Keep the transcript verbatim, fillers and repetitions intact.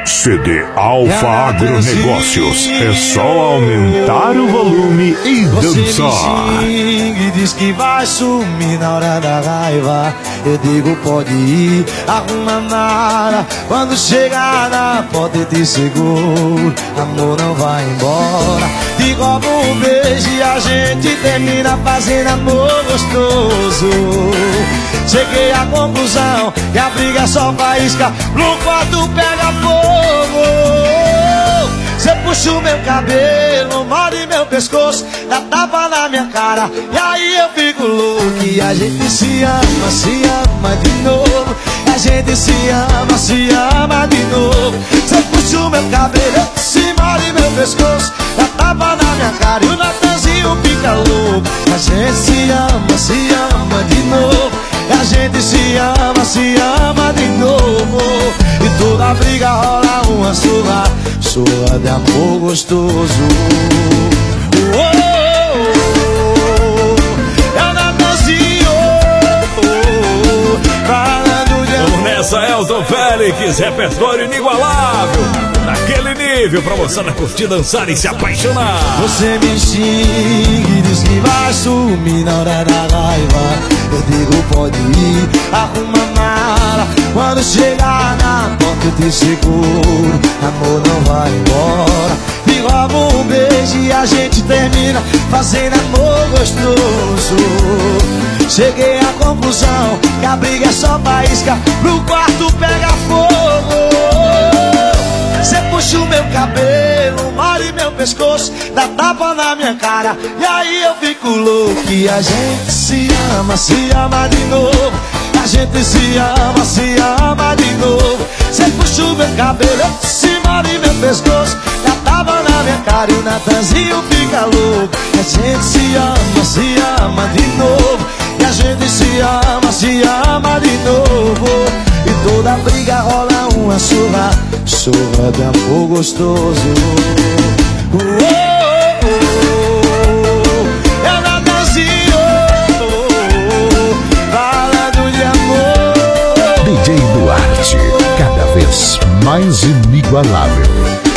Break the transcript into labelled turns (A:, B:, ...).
A: C D Alfa Agronegócios. É só aumentar o volume e dançar.
B: Você me xinga e diz que vai sumir na hora da raiva. Eu digo pode ir, arruma nada. Quando chegar na porta eu te seguro. Amor, não vai embora. Te roubo um beijo e a gente termina fazendo amor gostoso. Cheguei à conclusão que a briga só faísca, no quarto pega fogo. Cê puxa o meu cabelo, morde meu pescoço, dá tapa na minha cara, e aí eu fico louco. E a gente se ama, se ama de novo. A gente se ama, se ama de novo. Cê puxa o meu cabelo, se morde meu pescoço, dá tapa na minha cara, e o Natanzinho fica louco. A gente se ama, se ama de novo. A gente se ama, se ama de novo. E toda briga rola uma surra, surra de amor gostoso. Oh, oh, oh, é o Natanzinho, oh, oh, falando de amor.
C: Vamos nessa, Elton Félix, repertório inigualável. Naquele nível pra moçada curtir, dançar e se apaixonar.
B: Você me xinga e diz que vai sumir na hora da raiva. Eu digo pode ir, arruma mala. Quando chegar na porta eu te seguro. Amor, não vai embora. Me rouba um beijo e a gente termina fazendo amor gostoso. Cheguei à conclusão que a briga é só faísca, no quarto pega fogo. Cê puxa o meu cabelo, morde meu pescoço, dá tapa na minha cara, e aí eu fico louco. E a gente se ama, se ama de novo. A gente se ama, se ama de novo. Cê puxa o meu cabelo, se morde meu pescoço, dá tapa na minha cara, e o Natanzinho fica louco. E a gente se ama, se ama de novo. E a gente se ama, se ama de novo. E toda briga rola uma surra, surra de amor gostoso. Oh, oh, oh, é o Natanzinho, oh, oh, falando de amor.
A: D J Duarte, cada vez mais inigualável.